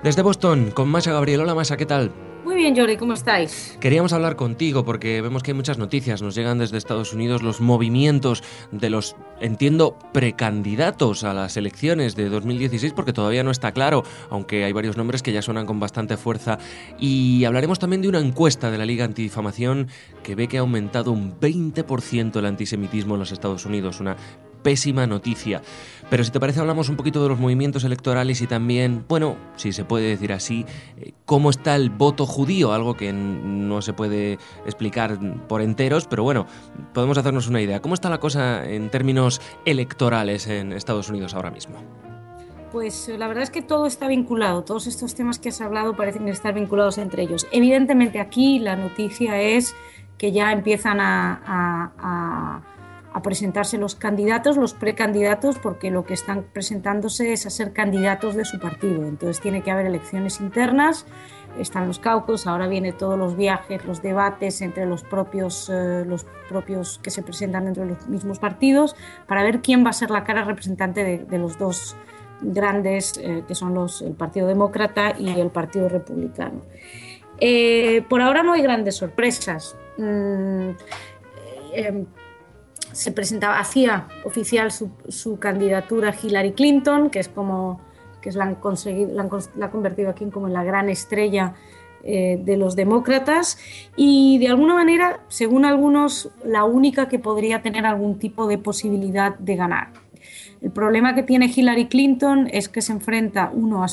Desde Boston, con Masha Gabriel. Hola Masha, ¿qué tal? Muy bien, Jordi, ¿cómo estáis? Queríamos hablar contigo porque vemos que hay muchas noticias. Nos llegan desde Estados Unidos los movimientos de los, entiendo, precandidatos a las elecciones de 2016, porque todavía no está claro, aunque hay varios nombres que ya suenan con bastante fuerza. Y hablaremos también de una encuesta de la Liga Antidifamación que ve que ha aumentado un 20% el antisemitismo en los Estados Unidos. Una pésima noticia. Pero si te parece, hablamos un poquito de los movimientos electorales y también, bueno, si se puede decir así, cómo está el voto judío, algo que no se puede explicar por enteros, pero bueno, podemos hacernos una idea. ¿Cómo está la cosa en términos electorales en Estados Unidos ahora mismo? Pues la verdad es que todo está vinculado, todos estos temas que has hablado parecen estar vinculados entre ellos. Evidentemente aquí la noticia es que ya empiezan a presentarse los candidatos, los precandidatos, porque lo que están presentándose es a ser candidatos de su partido. Entonces tiene que haber elecciones internas, están los caucus, ahora vienen todos los viajes, los debates entre los propios que se presentan dentro de los mismos partidos para ver quién va a ser la cara representante de los dos grandes, que son el Partido Demócrata y el Partido Republicano. Por ahora no hay grandes sorpresas. Se presentaba, hacía oficial su candidatura Hillary Clinton, que la han convertido aquí como en la gran estrella de los demócratas, y de alguna manera, según algunos, la única que podría tener algún tipo de posibilidad de ganar. El problema que tiene Hillary Clinton es que se enfrenta a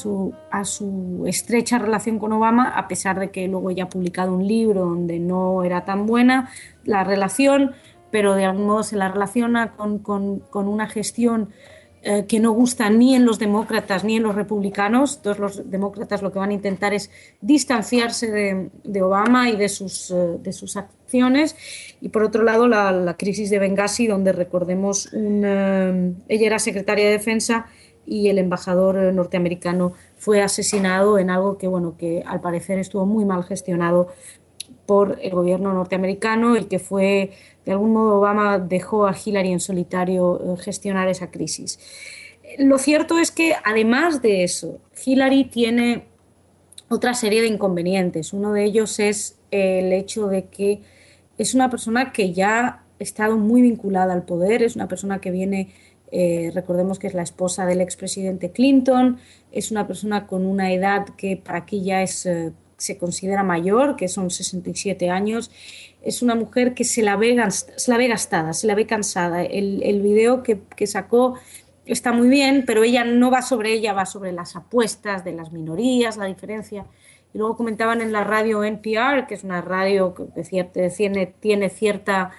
su estrecha relación con Obama, a pesar de que luego ya ha publicado un libro donde no era tan buena la relación, pero de algún modo se la relaciona con una gestión que no gusta ni en los demócratas ni en los republicanos. Entonces los demócratas lo que van a intentar es distanciarse de Obama y de sus acciones. Y por otro lado la crisis de Benghazi, donde recordemos ella era secretaria de Defensa y el embajador norteamericano fue asesinado en algo que al parecer estuvo muy mal gestionado por el gobierno norteamericano y que fue, de algún modo, Obama dejó a Hillary en solitario gestionar esa crisis. Lo cierto es que, además de eso, Hillary tiene otra serie de inconvenientes. Uno de ellos es el hecho de que es una persona que ya ha estado muy vinculada al poder, es una persona que viene, recordemos que es la esposa del expresidente Clinton, es una persona con una edad que para aquí ya se considera mayor, que son 67 años. Es una mujer que se la ve gastada, se la ve cansada. El video que sacó está muy bien, pero ella no va sobre ella, va sobre las apuestas de las minorías, la diferencia. Y luego comentaban en la radio NPR, que es una radio que tiene cierta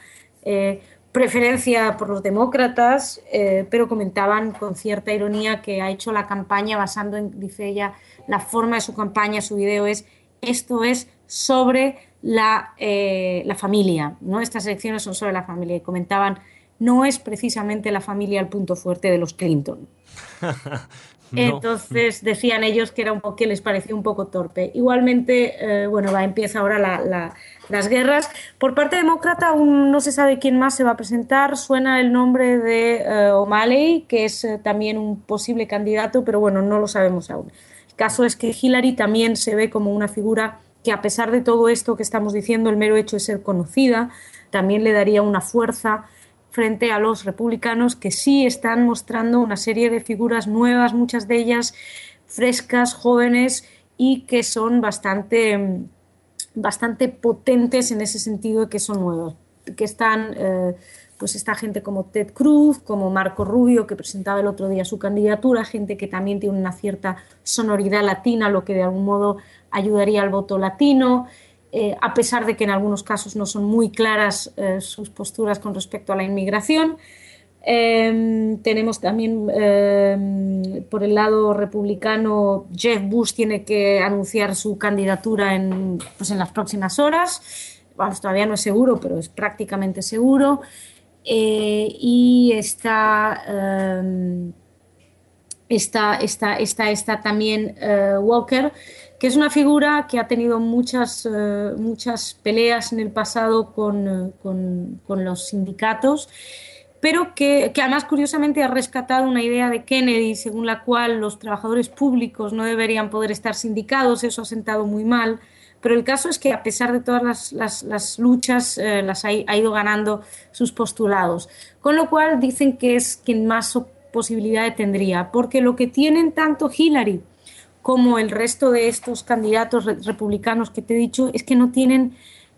preferencia por los demócratas, pero comentaban con cierta ironía que ha hecho la campaña basando en, dice ella, la forma de su campaña, su video esto es sobre la familia, ¿no? Estas elecciones son sobre la familia. Y comentaban, no es precisamente la familia el punto fuerte de los Clinton. No. Entonces decían ellos que que les parecía un poco torpe. Igualmente, empieza ahora las guerras. Por parte demócrata aún no se sabe quién más se va a presentar. Suena el nombre de O'Malley, que es también un posible candidato, pero bueno, no lo sabemos aún. El caso es que Hillary también se ve como una figura que, a pesar de todo esto que estamos diciendo, el mero hecho de ser conocida, también le daría una fuerza frente a los republicanos, que sí están mostrando una serie de figuras nuevas, muchas de ellas frescas, jóvenes, y que son bastante potentes en ese sentido, que son nuevos, que están pues esta gente como Ted Cruz, como Marco Rubio, que presentaba el otro día su candidatura, gente que también tiene una cierta sonoridad latina, lo que de algún modo ayudaría al voto latino. A pesar de que en algunos casos no son muy claras sus posturas con respecto a la inmigración. Tenemos también por el lado republicano, Jeb Bush tiene que anunciar su candidatura en las próximas horas. Bueno, todavía no es seguro, pero es prácticamente seguro. Y está también Walker, que es una figura que ha tenido muchas peleas en el pasado con los sindicatos, pero que además curiosamente ha rescatado una idea de Kennedy según la cual los trabajadores públicos no deberían poder estar sindicados. Eso ha sentado muy mal, pero el caso es que a pesar de todas las luchas ha ido ganando sus postulados, con lo cual dicen que es quien más posibilidad tendría, porque lo que tienen tanto Hillary como el resto de estos candidatos republicanos que te he dicho es que no tienen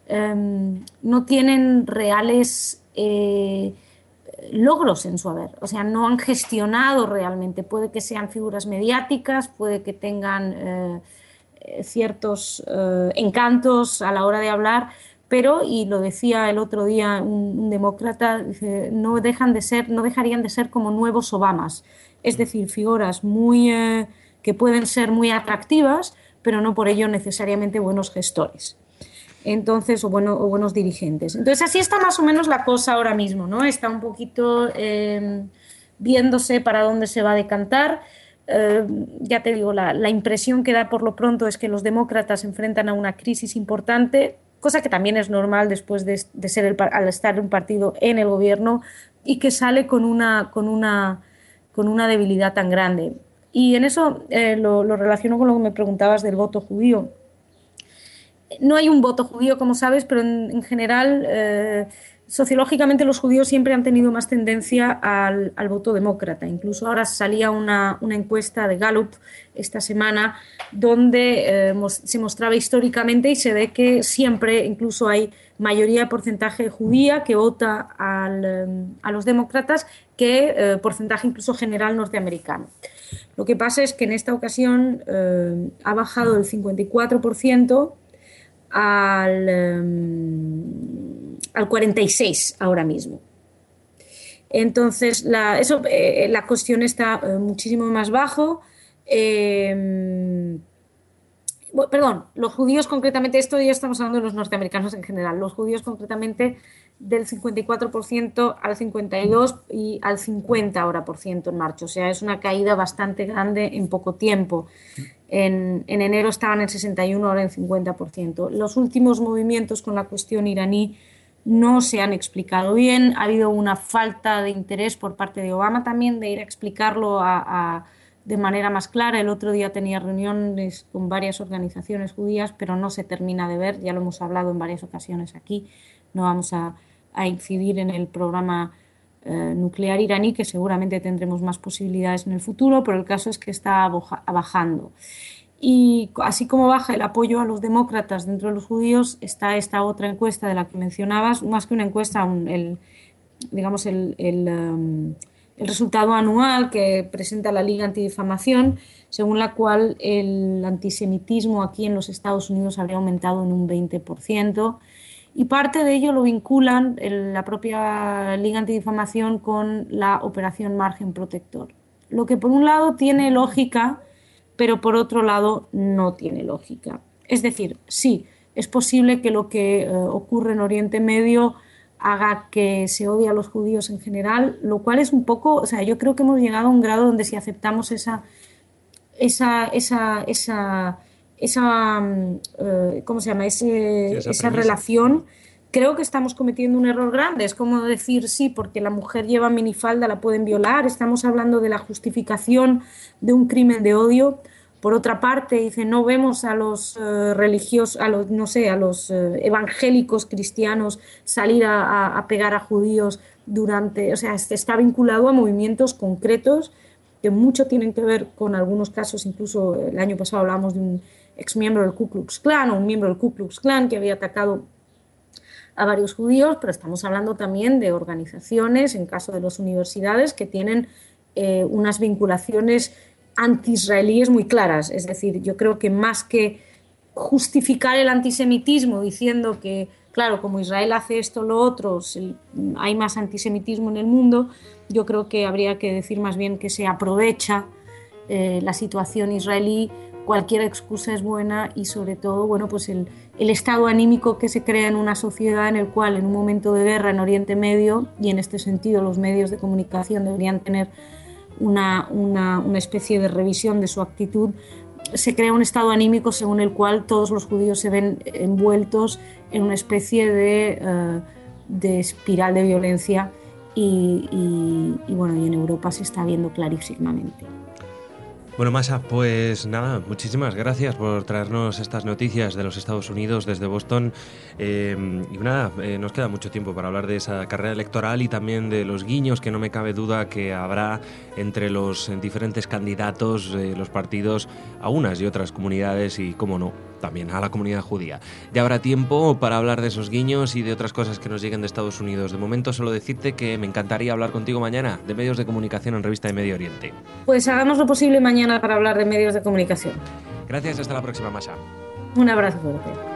reales logros en su haber, o sea, no han gestionado realmente. Puede que sean figuras mediáticas, puede que tengan ciertos encantos a la hora de hablar, pero, y lo decía el otro día un demócrata, dice, no dejarían de ser como nuevos Obamas, es decir, figuras que pueden ser muy atractivas, pero no por ello necesariamente buenos gestores. Entonces, o buenos dirigentes. Entonces, así está más o menos la cosa ahora mismo, ¿no? Está un poquito viéndose para dónde se va a decantar. Ya te digo, la impresión que da por lo pronto es que los demócratas se enfrentan a una crisis importante, cosa que también es normal después de ser al estar un partido en el gobierno y que sale con una debilidad tan grande. Y en eso lo relaciono con lo que me preguntabas del voto judío. No hay un voto judío, como sabes, pero en general, sociológicamente los judíos siempre han tenido más tendencia al voto demócrata. Incluso ahora salía una encuesta de Gallup esta semana donde se mostraba históricamente y se ve que siempre incluso hay mayoría de porcentaje judía que vota a los demócratas que porcentaje incluso general norteamericano. Lo que pasa es que en esta ocasión ha bajado del 54% al 46% ahora mismo. Entonces, la cuestión está muchísimo más bajo. Perdón, los judíos concretamente, esto ya estamos hablando de los norteamericanos en general, los judíos concretamente del 54% al 52% y al 50% ahora en marcha. O sea, es una caída bastante grande en poco tiempo. En enero estaban en 61%, ahora en 50%. Los últimos movimientos con la cuestión iraní no se han explicado bien. Ha habido una falta de interés por parte de Obama también de ir a explicarlo de manera más clara. El otro día tenía reuniones con varias organizaciones judías, pero no se termina de ver. Ya lo hemos hablado en varias ocasiones aquí. No vamos a incidir en el programa nuclear iraní, que seguramente tendremos más posibilidades en el futuro, pero el caso es que está bajando. Y así como baja el apoyo a los demócratas dentro de los judíos, está esta otra encuesta de la que mencionabas, más que una encuesta, el resultado anual que presenta la Liga Antidifamación, según la cual el antisemitismo aquí en los Estados Unidos habría aumentado en un 20%. Y parte de ello lo vinculan la propia Liga Antidifamación con la Operación Margen Protector. Lo que por un lado tiene lógica, pero por otro lado no tiene lógica. Es decir, sí, es posible que lo que ocurre en Oriente Medio haga que se odie a los judíos en general, lo cual es un poco, o sea, yo creo que hemos llegado a un grado donde si aceptamos esa ¿cómo se llama? Esa relación, creo que estamos cometiendo un error grande. Es como decir, sí, porque la mujer lleva minifalda la pueden violar. Estamos hablando de la justificación de un crimen de odio. Por otra parte, dice, no vemos a los religiosos, a los evangélicos cristianos salir a pegar a judíos o sea, está vinculado a movimientos concretos que mucho tienen que ver con algunos casos. Incluso el año pasado hablábamos de un exmiembro del Ku Klux Klan o un miembro del Ku Klux Klan que había atacado a varios judíos, pero estamos hablando también de organizaciones, en caso de las universidades, que tienen unas vinculaciones anti-israelíes muy claras. Es decir, yo creo que más que justificar el antisemitismo diciendo que, claro, como Israel hace esto o lo otro, hay más antisemitismo en el mundo, yo creo que habría que decir más bien que se aprovecha la situación israelí. Cualquier excusa es buena y sobre todo, bueno, pues el estado anímico que se crea en una sociedad en el cual en un momento de guerra en Oriente Medio, y en este sentido los medios de comunicación deberían tener una especie de revisión de su actitud, se crea un estado anímico según el cual todos los judíos se ven envueltos en una especie de espiral de violencia y bueno, y en Europa se está viendo clarísimamente. Bueno, Masha, pues nada, muchísimas gracias por traernos estas noticias de los Estados Unidos desde Boston. Y nada, nos queda mucho tiempo para hablar de esa carrera electoral y también de los guiños que no me cabe duda que habrá entre los diferentes candidatos, los partidos, a unas y otras comunidades y, cómo no, también a la comunidad judía. Ya habrá tiempo para hablar de esos guiños y de otras cosas que nos lleguen de Estados Unidos. De momento, solo decirte que me encantaría hablar contigo mañana de medios de comunicación en Revista de Medio Oriente. Pues hagamos lo posible mañana para hablar de medios de comunicación. Gracias, hasta la próxima, Masha. Un abrazo fuerte.